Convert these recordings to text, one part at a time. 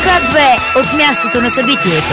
К2 от мястото на събитието.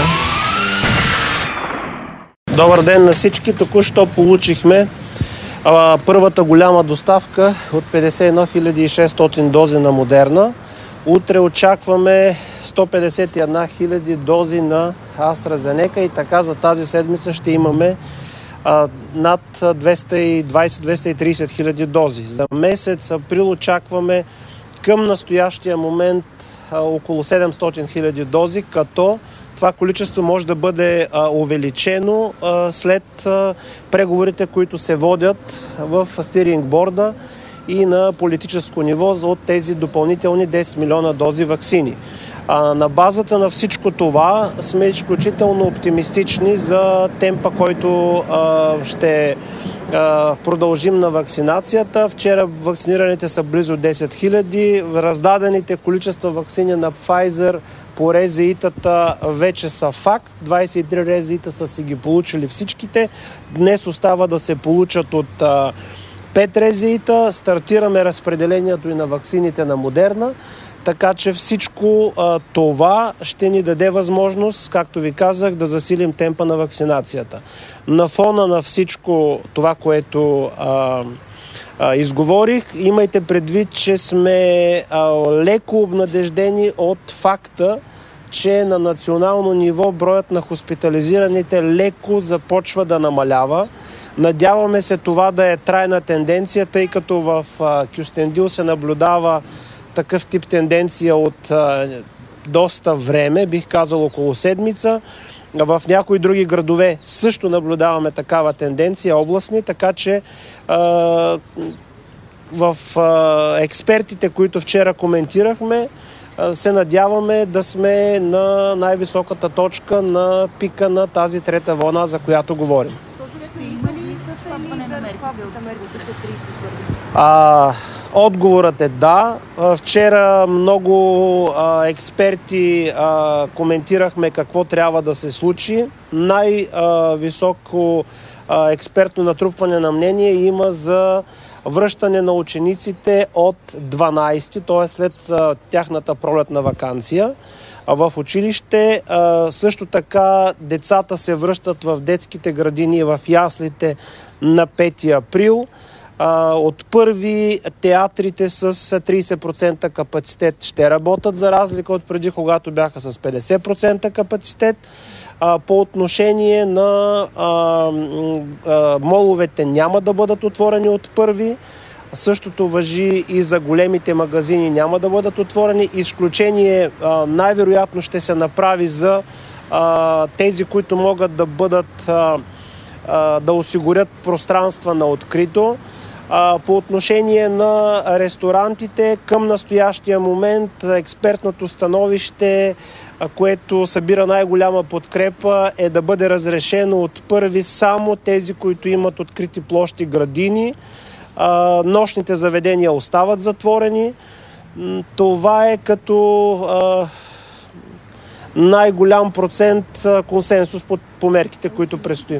Добър ден на всички. Току-що получихме първата голяма доставка от 51 600 дози на Модерна. Утре очакваме 151 000 дози на AstraZeneca и така за тази седмица ще имаме над 220-230 хиляди дози. За месец април очакваме към настоящия момент около 700 хиляди дози, като това количество може да бъде увеличено след преговорите, които се водят в стиринг борда и на политическо ниво от тези допълнителни 10 милиона дози ваксини. На базата на всичко това сме изключително оптимистични за темпа, който ще продължим на вакцинацията. Вчера вакцинираните са близо 10 хиляди. Раздадените количества ваксини на Pfizer по РЗИ-тата вече са факт. 23 РЗИ-та са си ги получили всичките. Днес остава да се получат от 5 РЗИ-та. Стартираме разпределението и на ваксините на Модерна. Така че всичко това ще ни даде възможност, както ви казах, да засилим темпа на вакцинацията. На фона на всичко това, което изговорих, имайте предвид, че сме леко обнадеждени от факта, че на национално ниво броят на хоспитализираните леко започва да намалява. Надяваме се това да е трайна тенденция, тъй като в Кюстендил се наблюдава такъв тип тенденция от доста време, бих казал около седмица. В някои други градове също наблюдаваме такава тенденция, областни, така че в експертите, които вчера коментирахме, се надяваме да сме на най-високата точка на пика на тази трета вълна, за която говорим. Отговорът е да. Вчера много експерти коментирахме какво трябва да се случи. Най-високо експертно натрупване на мнение има за връщане на учениците от 12, т.е. след тяхната пролетна ваканция в училище. Също така децата се връщат в детските градини и в яслите на 5 април. От първи театрите с 30% капацитет ще работят, за разлика от преди, когато бяха с 50% капацитет. По отношение на моловете няма да бъдат отворени от първи. Същото важи и за големите магазини, няма да бъдат отворени. Изключение най-вероятно ще се направи за тези, които могат да бъдат да осигурят пространства на открито. По отношение на ресторантите, към настоящия момент експертното становище, което събира най-голяма подкрепа, е да бъде разрешено от първи само тези, които имат открити площи, градини. Нощните заведения остават затворени. Това е като най-голям процент консенсус по мерките, които предстоим.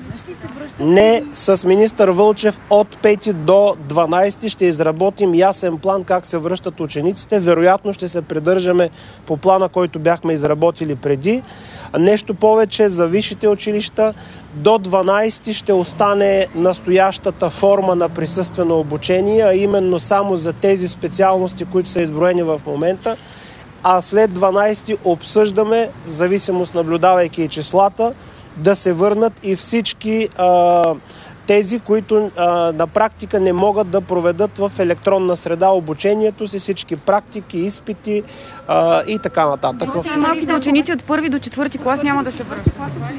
Не, с министър Вълчев от 5 до 12 ще изработим ясен план как се връщат учениците. Вероятно ще се придържаме по плана, който бяхме изработили преди. Нещо повече за висшите училища. До 12 ще остане настоящата форма на присъствено обучение, а именно само за тези специалности, които са изброени в момента. А след 12 обсъждаме, в зависимост наблюдавайки и числата, да се върнат и всички тези, които на практика не могат да проведат в електронна среда обучението си, всички практики, изпити и така нататък. Малките ученици от 1 до 4 клас няма да се връщат.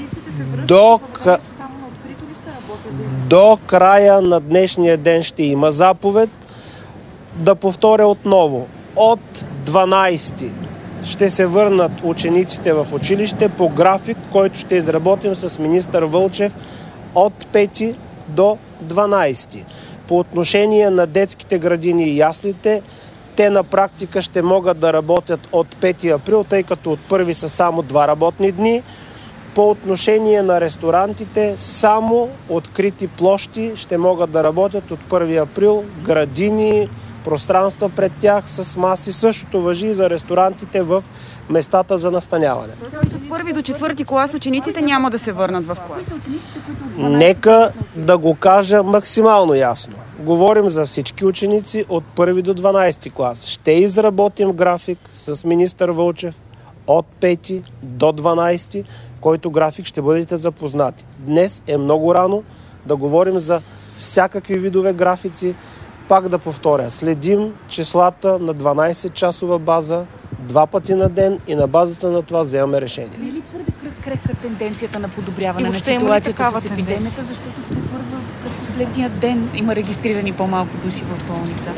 До края на днешния ден ще има заповед. Да повторя отново. От 12 ще се върнат учениците в училище по график, който ще изработим с министър Вълчев от 5 до 12. По отношение на детските градини и яслите, те на практика ще могат да работят от 5 април, тъй като от 1 са само 2 работни дни. По отношение на ресторантите, само открити площи ще могат да работят от 1 април, градини, пространства пред тях с маси. Същото важи и за ресторантите в местата за настаняване. От първи до четвърти клас учениците няма да се върнат в клас. Нека да го кажа максимално ясно. Говорим за всички ученици от първи до 12 клас. Ще изработим график с министър Вълчев от 5 до 12, който график ще бъдете запознати. Днес е много рано да говорим за всякакви видове графици. Пак да повторя, следим числата на 12-часова база, 2 пъти на ден и на базата на това вземаме решение. Не е ли твърде крехка тенденцията на подобряване на ситуацията с епидемията, защото първо през последния ден има регистрирани по-малко души в болница?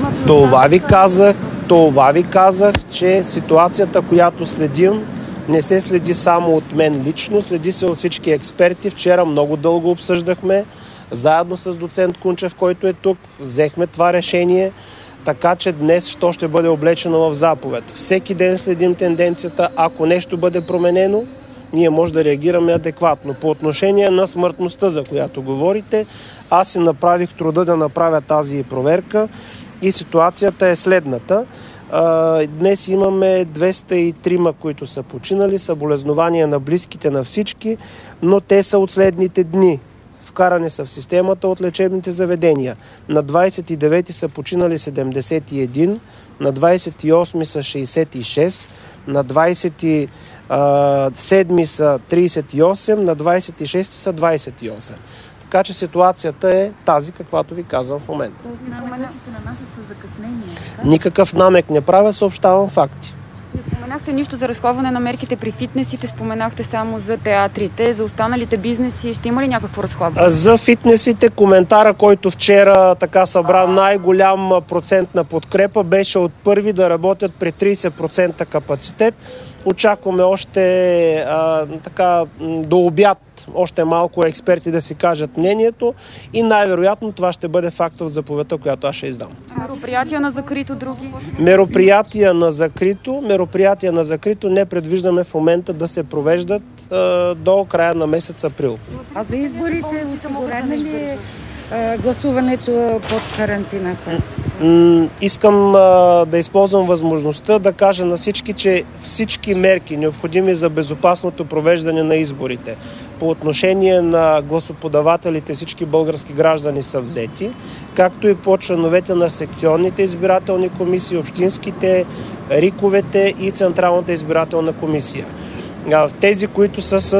Това ви казах, че ситуацията, която следим, не се следи само от мен лично, следи се от всички експерти. Вчера много дълго обсъждахме, заедно с доцент Кунчев, който е тук, взехме това решение, така че днес то ще бъде облечено в заповед. Всеки ден следим тенденцията, ако нещо бъде променено, ние може да реагираме адекватно. По отношение на смъртността, за която говорите, аз си направих труда да направя тази проверка и ситуацията е следната. Днес имаме 203, които са починали, съболезнования на близките на всички, но те са от следните дни. Вкарани са в системата от лечебните заведения. На 29 са починали 71, на 28 са 66, на 27 са 38, на 26 са 28. Така че ситуацията е тази, каквато ви казвам в момента. Тоест намека, че се нанасят с закъснение. Никакъв намек не правя, съобщавам факти. Не споменахте нищо за разходване на мерките при фитнесите, споменахте само за театрите, за останалите бизнеси. Ще има ли някакво разходване? За фитнесите коментара, който вчера така събра най-голям процент на подкрепа, беше от първи да работят при 30% капацитет. Очакваме още до обяд още малко експерти да си кажат мнението и най-вероятно това ще бъде факт в заповедта, която аз ще издам. Мероприятия на закрито други? Мероприятия на закрито не предвиждаме в момента да се провеждат до края на месец април. А за изборите осигурено ли е гласуването под карантина? Искам да използвам възможността да кажа на всички, че всички мерки, необходими за безопасното провеждане на изборите, по отношение на гласоподавателите, всички български граждани са взети, както и по членовете на секционните избирателни комисии, общинските, РИКовете и Централната избирателна комисия. Тези, които са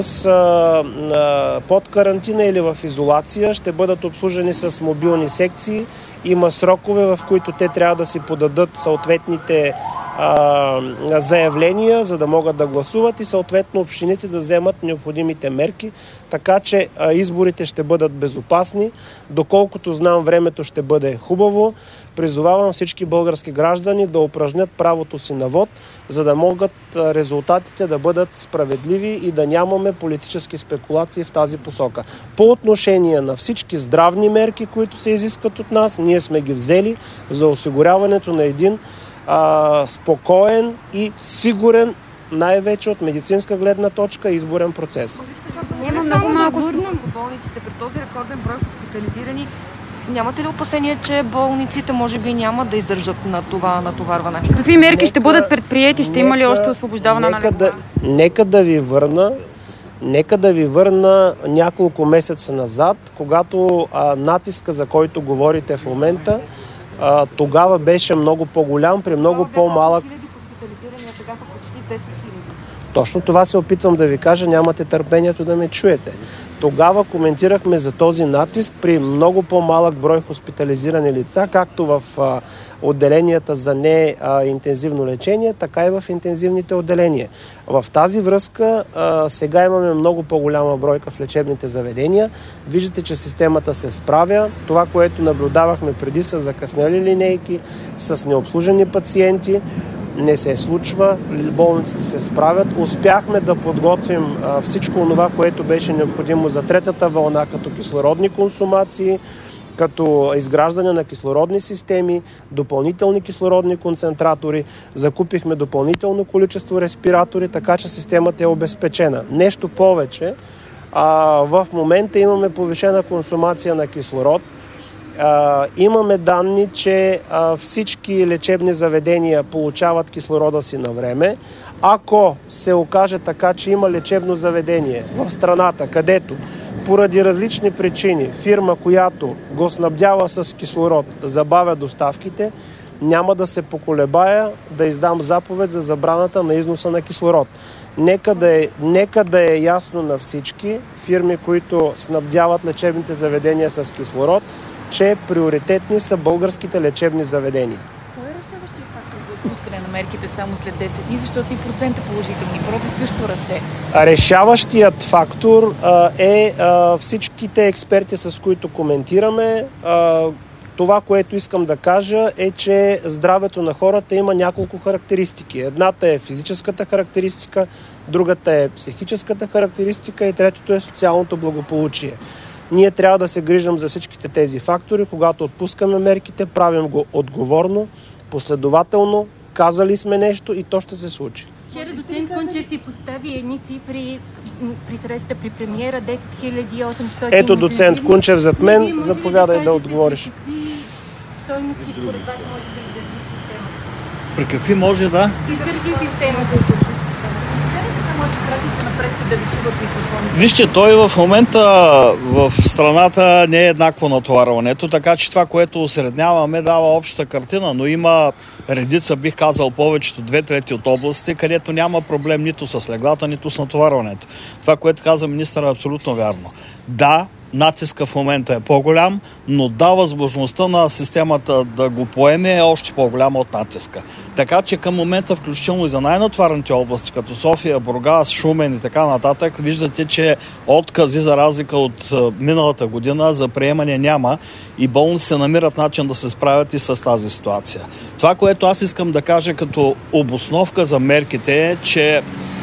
под карантина или в изолация, ще бъдат обслужени с мобилни секции. Има срокове, в които те трябва да си подадат съответните заявления, за да могат да гласуват и съответно общините да вземат необходимите мерки, така че изборите ще бъдат безопасни. Доколкото знам, времето ще бъде хубаво. Призовавам всички български граждани да упражнят правото си на вод, за да могат резултатите да бъдат справедливи и да нямаме политически спекулации в тази посока. По отношение на всички здравни мерки, които се изискват от нас, ние сме ги взели за осигуряването на един спокоен и сигурен, най-вече от медицинска гледна точка, изборен процес. Има много малко по болниците при този рекорден брой хоспитализирани. Нямате ли опасение, че болниците може би няма да издържат на това натоварване? Какви мерки ще бъдат предприети? Ще има ли още освобождаване на легла? Нека да ви върна няколко месеца назад, когато натиска, за който говорите в момента, тогава беше много по-голям, при много по-малък. Сега са почти 10 000. Точно това се опитвам да ви кажа, нямате търпението да ме чуете. Тогава коментирахме за този натиск при много по-малък брой хоспитализирани лица, както в отделенията за неинтензивно лечение, така и в интензивните отделения. В тази връзка сега имаме много по-голяма бройка в лечебните заведения. Виждате, че системата се справя. Това, което наблюдавахме преди, са закъснели линейки с необслужени пациенти. Не се случва, болниците се справят. Успяхме да подготвим всичко това, което беше необходимо за третата вълна, като кислородни консумации, като изграждане на кислородни системи, допълнителни кислородни концентратори. Закупихме допълнително количество респиратори, така че системата е обезпечена. Нещо повече, в момента имаме повишена консумация на кислород. имаме данни, че всички лечебни заведения получават кислорода си на време. Ако се окаже така, че има лечебно заведение в страната, където поради различни причини фирма, която го снабдява с кислород, забавя доставките, няма да се поколебая да издам заповед за забраната на износа на кислород. Нека да е ясно на всички фирми, които снабдяват лечебните заведения с кислород, че приоритетни са българските лечебни заведения. Кой е решаващия фактор за отпускане на мерките само след 10 дни, защото и процента положителни проби също расте? Решаващият фактор е всичките експерти, с които коментираме. Това, което искам да кажа е, че здравето на хората има няколко характеристики. Едната е физическата характеристика, другата е психическата характеристика и третото е социалното благополучие. Ние трябва да се грижим за всичките тези фактори. Когато отпускаме мерките, правим го отговорно, последователно, казали сме нещо и то ще се случи. Вчера доцент Кунчев си постави едни цифри при среща при премиера 10 800. Ето доцент Кунчев зад мен, заповядай да отговориш. Стойности според вас може да издържи системата? При какви може да? Издържи системата. Вижте, той в момента в страната не е еднакво натоварването, така че това, което осредняваме, дава общата картина, но има редица, бих казал, повечето 2/3 от областите, където няма проблем нито с леглата, нито с натоварването. Това, което каза министър, е абсолютно вярно. Да, натиска в момента е по-голям, но да, възможността на системата да го поеме е още по-голяма от натиска. Така че към момента, включително и за най-натварените области, като София, Бургас, Шумен и така нататък, виждате, че откази за разлика от миналата година за приемане няма и болници се намират начин да се справят и с тази ситуация. Това, което аз искам да кажа като обосновка за мерките е, че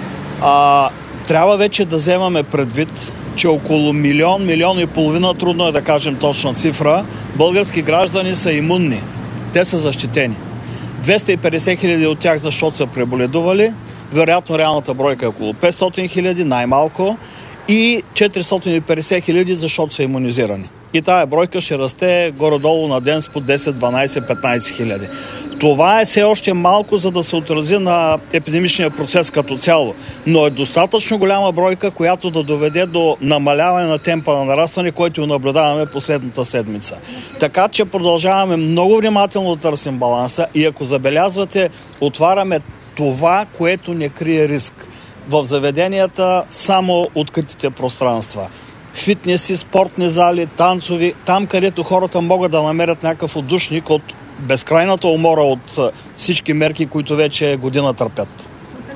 трябва вече да вземаме предвид, че около милион и половина, трудно е да кажем точна цифра, български граждани са имунни. Те са защитени. 250 хиляди от тях, защото са преболедували, вероятно реалната бройка е около 500 хиляди, най-малко, и 450 хиляди, защото са имунизирани. И тая бройка ще расте горе-долу на ден с по 10, 12, 15 хиляди. Това е все още малко, за да се отрази на епидемичния процес като цяло, но е достатъчно голяма бройка, която да доведе до намаляване на темпа на нарастване, който наблюдаваме последната седмица. Така че продължаваме много внимателно да търсим баланса и ако забелязвате, отваряме това, което не крие риск. В заведенията само откритите пространства. Фитнеси, спортни зали, танцови, там където хората могат да намерят някакъв отдушник от безкрайната умора от всички мерки, които вече година търпят.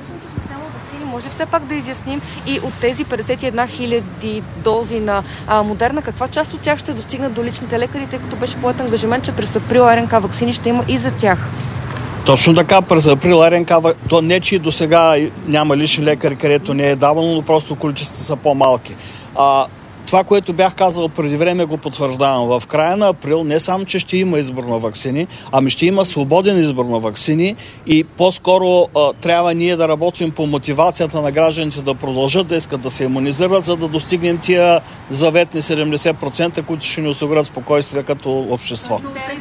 Може все пак да изясним и от тези 51 хиляди дози на Модерна, каква част от тях ще достигнат до личните лекари, тъй като беше поет ангажимент, че през април РНК ваксини ще има и за тях? Точно така, през април РНК, то не, че и до сега няма лични лекари, където не е давано, но просто количества са по-малки. Това, което бях казал преди време, го потвърждавам. В края на април не само, че ще има избор на ваксини, ами ще има свободен избор на ваксини и по-скоро трябва ние да работим по мотивацията на гражданите да продължат да искат да се имунизират, за да достигнем тия заветни 70%, които ще ни осигурят спокойствие като общество.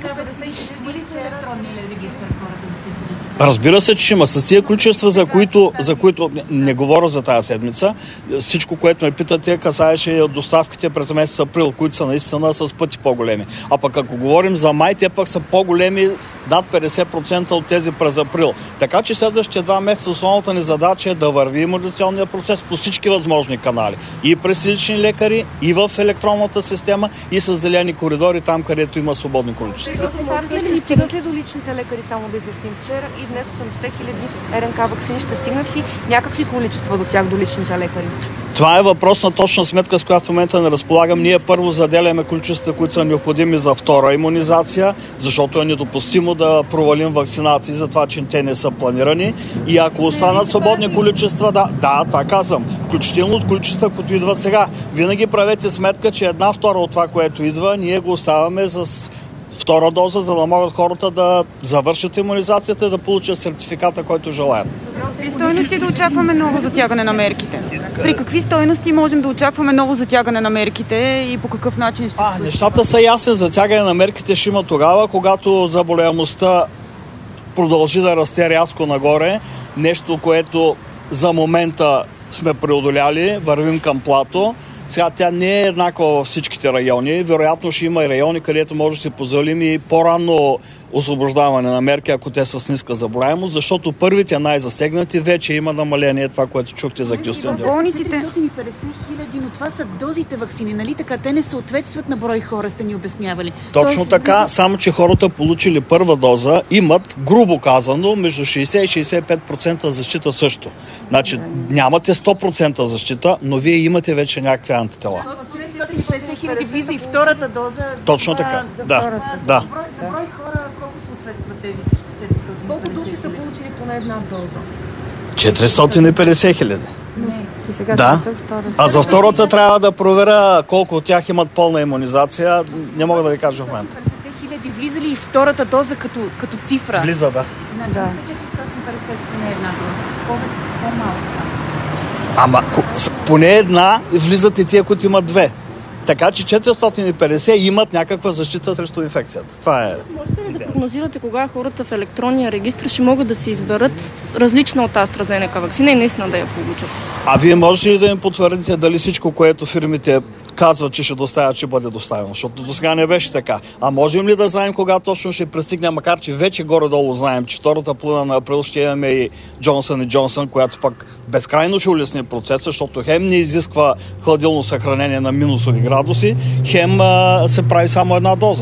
Разбира се, че ще има. С тия количества, за които не говоря за тази седмица, всичко, което ме питате, касаеше доставките през месец април, които са наистина с пъти по-големи. А пък ако говорим за май, те пък са по-големи, над 50% от тези през април. Така че следващите 2 месеца основната ни задача е да върви имунизационния процес по всички възможни канали. И през лични лекари, и в електронната система, и с зелени коридори, там където има свободни количества. Ще стигнат ли до личните лекари, само да изясним? Вчера и днес 80 хиляди РНК ваксини, ще стигнат ли някакви количества до тях, до личните лекари? Това е въпрос на точна сметка, с която в момента не разполагам. Ние първо заделяме количества, които са необходими за втора имунизация, защото е недопустимо да провалим вакцинации за това, че те не са планирани. И ако останат свободни количества, да, това казвам, включително от количества, които идват сега. Винаги правете сметка, че 1/2 от това, което идва, ние го оставяме с втора доза, за да могат хората да завършат имунизацията и да получат сертификата, който желаят. При стойности да очакваме ново затягане на мерките? При какви стойности можем да очакваме ново затягане на мерките и по какъв начин ще се случи? Нещата са ясни. Затягане на мерките ще има тогава, когато заболеваемостта продължи да расте рязко нагоре. Нещо, което за момента сме преодоляли, вървим към плато. Сега тя не е еднаква във всичките райони. Вероятно ще има и райони, където може да си позволим и по-ранно освобождаване на мерки, ако те са с ниска заболеваемост, защото първите най-засегнати вече има намаление, това, което чухте за Кюстендил. Болниците 450 хиляди, но това са дозите ваксини, нали така? Те не съответстват на брой хора, сте ни обяснявали. Точно така, само че хората получили първа доза имат, грубо казано, между 60 и 65% защита също. Значи нямате 100% защита, но вие имате вече някакви антитела. 450 хиляди влиза и втората доза. Точно така, да. Брой хора, колко съответстват тези 450? Колко души са получили поне една доза? 450 хиляди. Да. А за втората трябва да проверя колко от тях имат пълна имунизация. Не мога да ви кажа в момента. 450 хиляди влиза ли и втората доза като цифра? Влиза, да. Значи са 450 поне една доза. Повече, по-малко са. Ама поне една влизат и тия, които имат две. Така че 450 имат някаква защита срещу инфекцията. Това е. Можете ли да прогнозирате кога хората в електронния регистр ще могат да се изберат различна от AstraZeneca ваксина и наистина да я получат? А вие можете ли да им потвърдите дали всичко, което фирмите казват, че ще доставят, ще бъде доставено? Защото до сега не беше така. А можем ли да знаем кога точно ще пристигне, макар че вече горе-долу знаем, че втората половина на април ще имаме и Джонсън & Джонсън, която пък безкрайно ще улесни процеса, защото хем не изисква хладилно съхранение на минусови градуси, хем се прави само една доза.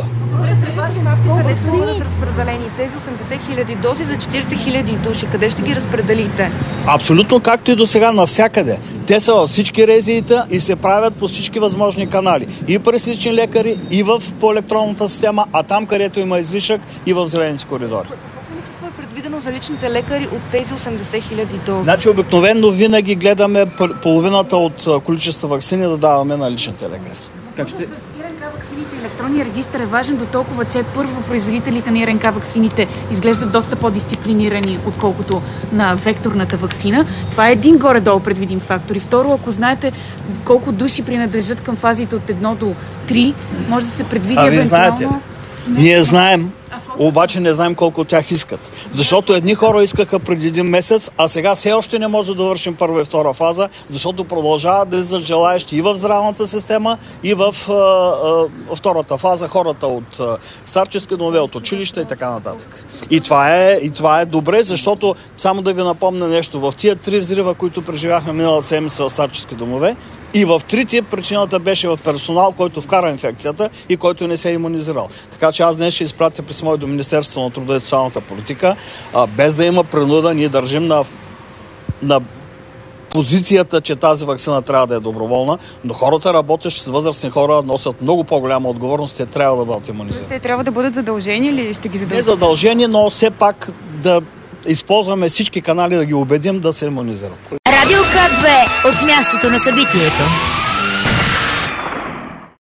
Къде ще бъдат разпределени тези 80 хиляди дози за 40 хиляди души? Къде ще ги разпределите? Абсолютно както и до сега, навсякъде. Те са във всички РЗИ-та и се правят по всички възможни канали. И през лични лекари, и по електронната система, а там, където има излишък, и в зелените коридори. Какво количество е предвидено за личните лекари от тези 80 хиляди дози? Значи обикновено винаги гледаме половината от количество ваксини да даваме на личните лекари. Как ще... С РНК ваксините електронния регистър е важен до толкова, че първо производителите на РНК ваксините изглеждат доста по-дисциплинирани, отколкото на векторната ваксина. Това е един горе-долу предвидим фактор. И второ, ако знаете колко души принадлежат към фазите от 1 до 3, може да се предвиди евентуално... Знаете ли? Ние знаем, обаче не знаем колко от тях искат. Защото едни хора искаха преди един месец, а сега все още не може да довършим първа и втора фаза, защото продължават да излизат желаещи и в здравната система, и в втората фаза хората от старчески домове, от училища и така нататък. И това е добре, защото само да ви напомня нещо, в тия 3 взрива, които преживяхме миналата седмица в старчески домове, и в 3 причината беше в персонал, който вкара инфекцията и който не се е имунизирал. Така че аз днес ще изпратя писмо до Министерството на труда и социалната политика. Без да има принуда, ние държим на позицията, че тази ваксина трябва да е доброволна, но хората, работещи с възрастни хора, носят много по-голяма отговорност, те трябва да бъдат имунизирани. Те трябва да бъдат задължени или ще ги задължат? Не задължени, но все пак да използваме всички канали да ги убедим да се имунизират. Радио К2 от мястото на събитието.